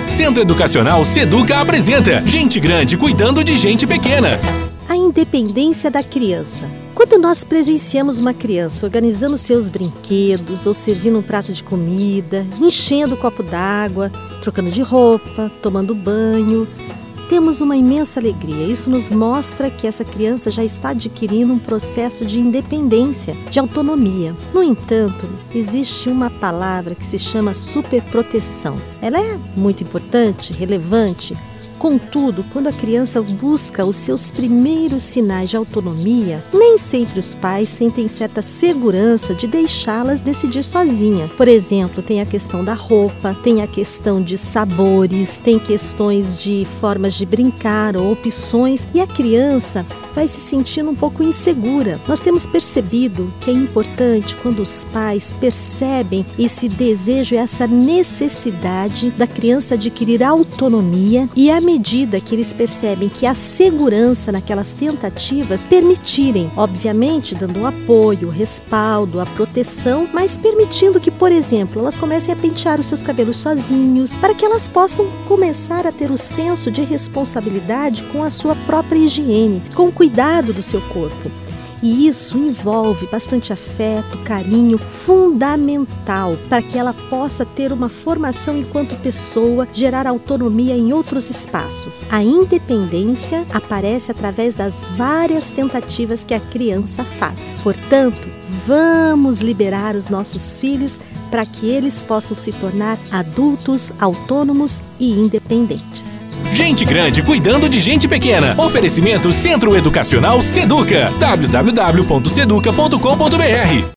Centro Educacional Seduca apresenta Gente Grande Cuidando de Gente Pequena. A independência da criança. Quando nós presenciamos uma criança organizando seus brinquedos ou servindo um prato de comida, enchendo o copo d'água, trocando de roupa, tomando banho, temos uma imensa alegria. Isso nos mostra que essa criança já está adquirindo um processo de independência, de autonomia. No entanto, existe uma palavra que se chama superproteção. Ela é muito importante, relevante. Contudo, quando a criança busca os seus primeiros sinais de autonomia, nem sempre os pais sentem certa segurança de deixá-las decidir sozinha. Por exemplo, tem a questão da roupa, tem a questão de sabores, tem questões de formas de brincar ou opções, e a criança vai se sentindo um pouco insegura. Nós temos percebido que é importante quando os pais percebem esse desejo, essa necessidade da criança adquirir autonomia, e à medida que eles percebem que há segurança naquelas tentativas, permitirem, obviamente dando o apoio, o respaldo, a proteção, mas permitindo que, por exemplo, elas comecem a pentear os seus cabelos sozinhos, para que elas possam começar a ter o senso de responsabilidade com a sua própria higiene, com o cuidado do seu corpo. E isso envolve bastante afeto, carinho, fundamental para que ela possa ter uma formação enquanto pessoa, gerar autonomia em outros espaços. A independência aparece através das várias tentativas que a criança faz. Portanto, vamos liberar os nossos filhos para que eles possam se tornar adultos, autônomos e independentes. Gente Grande Cuidando de Gente Pequena. Oferecimento Centro Educacional Seduca. www.seduca.com.br